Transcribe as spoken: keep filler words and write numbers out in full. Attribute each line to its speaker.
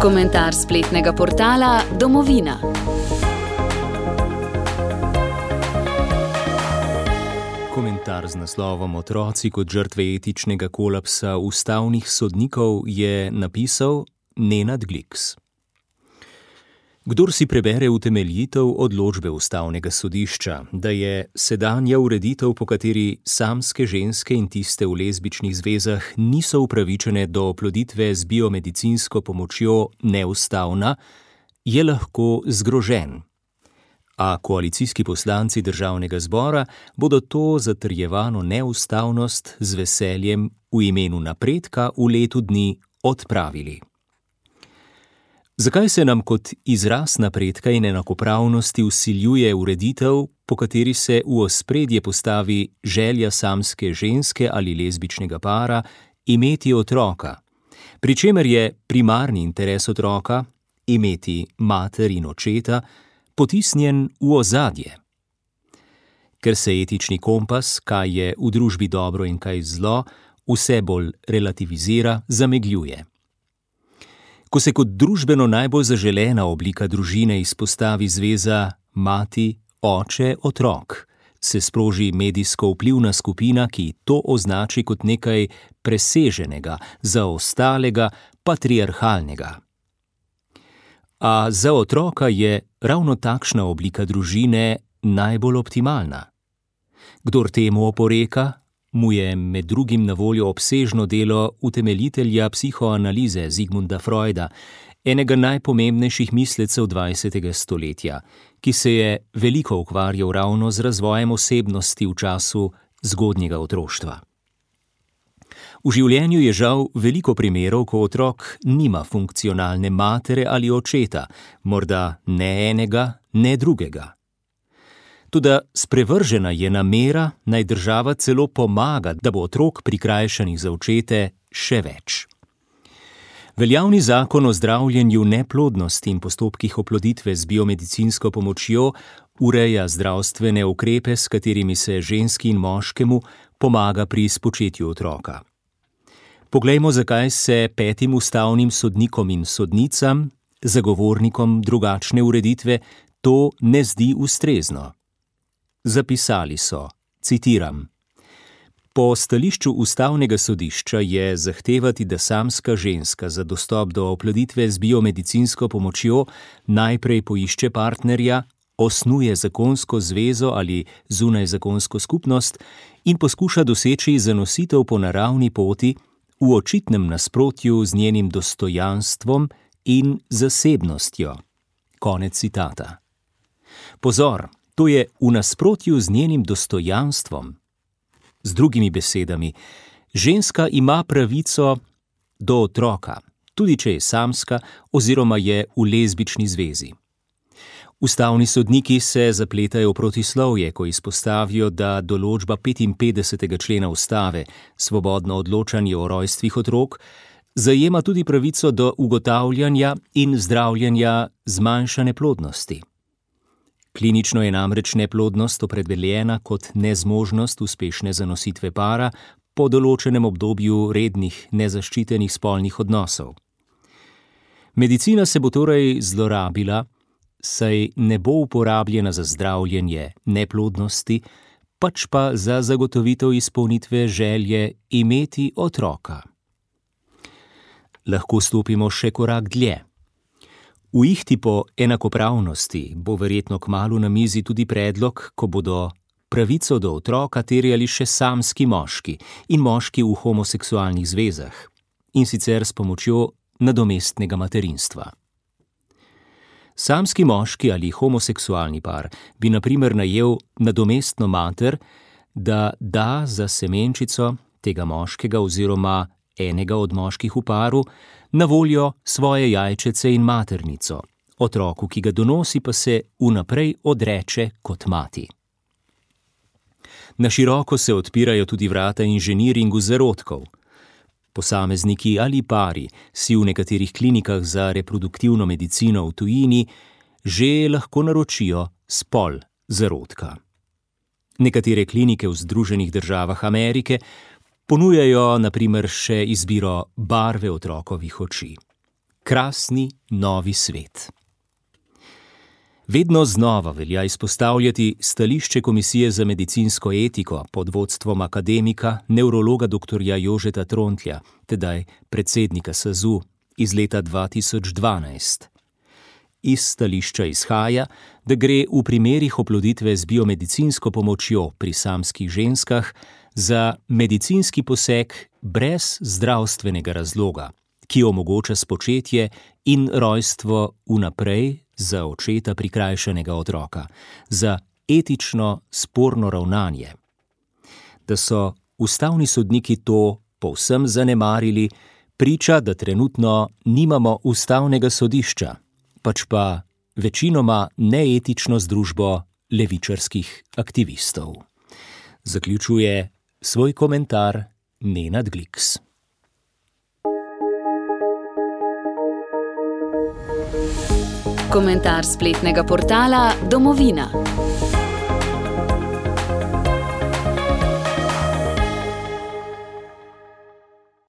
Speaker 1: Komentar spletnega portala Domovina.
Speaker 2: Komentar z naslovom Otroci kot žrtve etičnega kolapsa ustavnih sodnikov je napisal Nenad Gliks. Kdor si prebere utemeljitev odločbe ustavnega sodišča, da je sedanja ureditev, po kateri samske ženske in tiste v lezbičnih zvezah niso upravičene do oploditve z biomedicinsko pomočjo, neustavna, je lahko zgrožen. A koalicijski poslanci državnega zbora bodo to zatrjevano neustavnost z veseljem v imenu napredka v letu dni odpravili. Zakaj se nam kot izraz napredka in enakopravnosti vsiljuje ureditev, po kateri se v ospredje postavi želja samske ženske ali lezbičnega para imeti otroka, pri čemer je primarni interes otroka, imeti mater in očeta, potisnjen v ozadje? Ker se etični kompas, kaj je v družbi dobro in kaj zlo, vse bolj relativizira, zamegljuje. Ko se kot družbeno najbolj zaželena oblika družine izpostavi zveza mati, oče, otrok, se sproži medijsko vplivna skupina, ki to označi kot nekaj preseženega, zaostalega, patriarhalnega. A za otroka je ravno takšna oblika družine najbolj optimalna. Kdor temu oporeka, mu je med drugim na voljo obsežno delo utemeljitelja psihoanalize Sigmunda Freuda, enega najpomembnejših mislecev dvajsetega stoletja, ki se je veliko ukvarjal ravno z razvojem osebnosti v času zgodnjega otroštva. V življenju je žal veliko primerov, ko otrok nima funkcionalne matere ali očeta, morda ne enega, ne drugega. Toda sprevržena je namera, naj država celo pomaga, da bo otrok prikrajšanih za očete še več. Veljavni zakon o zdravljenju neplodnosti in postopkih oploditve z biomedicinsko pomočjo ureja zdravstvene ukrepe, s katerimi se ženski in moškemu pomaga pri spočetju otroka. Poglejmo, zakaj se petim ustavnim sodnikom in sodnicam, zagovornikom drugačne ureditve, to ne zdi ustrezno. Zapisali so, citiram: Po stališču ustavnega sodišča je zahtevati, da samska ženska za dostop do oploditve z biomedicinsko pomočjo najprej poišče partnerja, osnuje zakonsko zvezo ali zunajzakonsko skupnost in poskuša doseči zanositev po naravni poti, v očitnem nasprotju z njenim dostojanstvom in zasebnostjo. Konec citata. Pozor, to je v nasprotju z njenim dostojanstvom. Z drugimi besedami, ženska ima pravico do otroka, tudi če je samska oziroma je v lezbični zvezi. Ustavni sodniki se zapletajo v protislovje, ko izpostavijo, da določba petinpetdesetega člena ustave, svobodno odločanje o rojstvih otrok, zajema tudi pravico do ugotavljanja in zdravljenja zmanjšane plodnosti. Klinično je namreč neplodnost opredeljena kot nezmožnost uspešne zanositve para po določenem obdobju rednih, nezaščitenih spolnih odnosov. Medicina se bo torej zlorabila, saj ne bo uporabljena za zdravljenje neplodnosti, pač pa za zagotovitev izpolnitve želje imeti otroka. Lahko stopimo še korak dlje. V ihti po enakopravnosti bo verjetno kmalu na mizi tudi predlog, ko bodo pravico do otroka terjali še samski moški in moški v homoseksualnih zvezah, in sicer s pomočjo nadomestnega materinstva. Samski moški ali homoseksualni par bi na primer najel nadomestno mater, da da za semenčico tega moškega oziroma enega od moških v paru na voljo svoje jajčece in maternico, otroku, ki ga donosi, pa se vnaprej odreče kot mati. Na široko se odpirajo tudi vrata inženiringu zarodkov. Posamezniki ali pari si v nekaterih klinikah za reproduktivno medicino v tujini že lahko naročijo spol zarodka. Nekatere klinike v Združenih državah Amerike ponujajo na primer še izbiro barve otrokovih oči. Krasni novi svet. Vedno znova velja izpostavljati stališče Komisije za medicinsko etiko pod vodstvom akademika, nevrologa doktorja Jožeta Trontlja, tedaj predsednika S A Z U, iz leta dva tisoč dvanajst. Iz stališča izhaja, da gre v primerih oploditve z biomedicinsko pomočjo pri samskih ženskah za medicinski poseg brez zdravstvenega razloga, ki omogoča spočetje in rojstvo vnaprej za očeta prikrajšanega otroka, za etično sporno ravnanje. Da so ustavni sodniki to povsem zanemarili, priča, da trenutno nimamo ustavnega sodišča, pač pa večinoma neetično združbo levičarskih aktivistov. Zaključuje svoj komentar Nenad Gliks.
Speaker 1: Komentar spletnega portala Domovina.